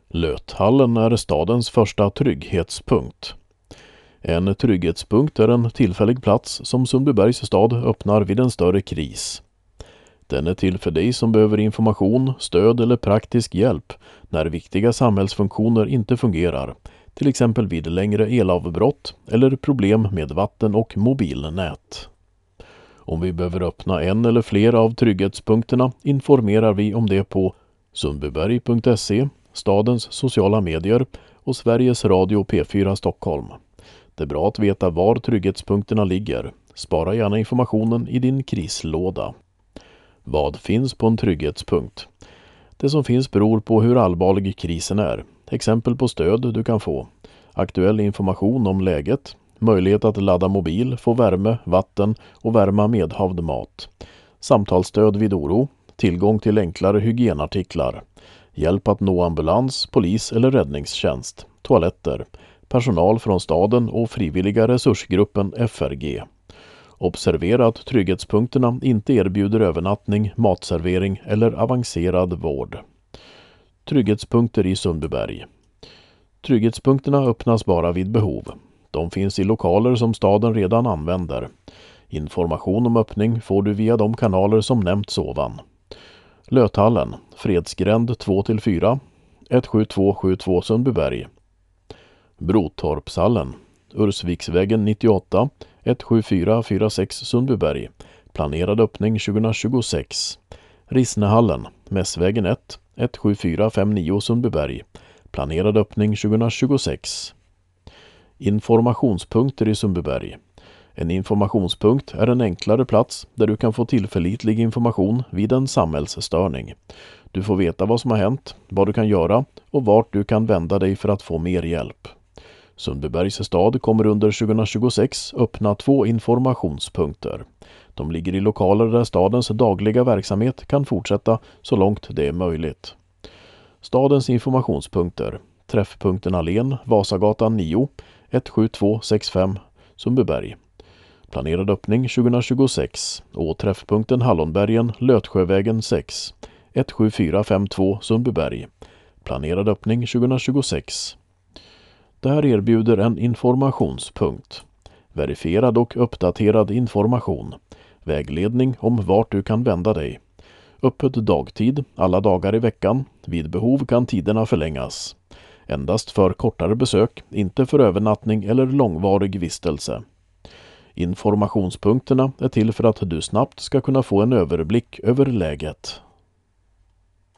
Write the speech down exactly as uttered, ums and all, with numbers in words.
Löthallen är stadens första trygghetspunkt. En trygghetspunkt är en tillfällig plats som Sundbybergs stad öppnar vid en större kris. Den är till för dig som behöver information, stöd eller praktisk hjälp när viktiga samhällsfunktioner inte fungerar, till exempel vid längre elavbrott eller problem med vatten- och mobilnät. Om vi behöver öppna en eller fler av trygghetspunkterna informerar vi om det på sundbyberg punkt se, stadens sociala medier och Sveriges Radio P fyra Stockholm. Det är bra att veta var trygghetspunkterna ligger. Spara gärna informationen i din krislåda. Vad finns på en trygghetspunkt? Det som finns beror på hur allvarlig krisen är. Exempel på stöd du kan få. Aktuell information om läget. Möjlighet att ladda mobil, få värme, vatten och värma medhavd mat. Samtalsstöd vid oro. Tillgång till enklare hygienartiklar. Hjälp att nå ambulans, polis eller räddningstjänst. Toaletter. Personal från staden och frivilliga resursgruppen F R G. Observera att trygghetspunkterna inte erbjuder övernattning, matservering eller avancerad vård. Trygghetspunkter i Sundbyberg. Trygghetspunkterna öppnas bara vid behov. De finns i lokaler som staden redan använder. Information om öppning får du via de kanaler som nämnts ovan. Löthallen, Fredsgränd två till fyra, ett sju två sju två Sundbyberg. Brotorpshallen, Ursviksvägen nittioåtta, ett sju fyra fyra sex Sundbyberg. Planerad öppning tjugohundratjugosex. Rissnehallen, Mässvägen ett, ett sju fyra fem nio Sundbyberg. Planerad öppning tjugohundratjugosex. Informationspunkter i Sundbyberg. En informationspunkt är en enklare plats där du kan få tillförlitlig information vid en samhällsstörning. Du får veta vad som har hänt, vad du kan göra och vart du kan vända dig för att få mer hjälp. Sundbybergs stad kommer under tjugohundratjugosex öppna två informationspunkter. De ligger i lokaler där stadens dagliga verksamhet kan fortsätta så långt det är möjligt. Stadens informationspunkter. Träffpunkten Allén, Vasagatan nio, ett sju två sex fem Sundbyberg. Planerad öppning tjugohundratjugosex och träffpunkten Hallonbergen, Lötsjövägen sex, ett sju fyra fem två Sundbyberg. Planerad öppning tjugohundratjugosex. Det här erbjuder en informationspunkt. Verifierad och uppdaterad information. Vägledning om vart du kan vända dig. Öppet dagtid, alla dagar i veckan. Vid behov kan tiderna förlängas. Endast för kortare besök, inte för övernattning eller långvarig vistelse. Informationspunkterna är till för att du snabbt ska kunna få en överblick över läget.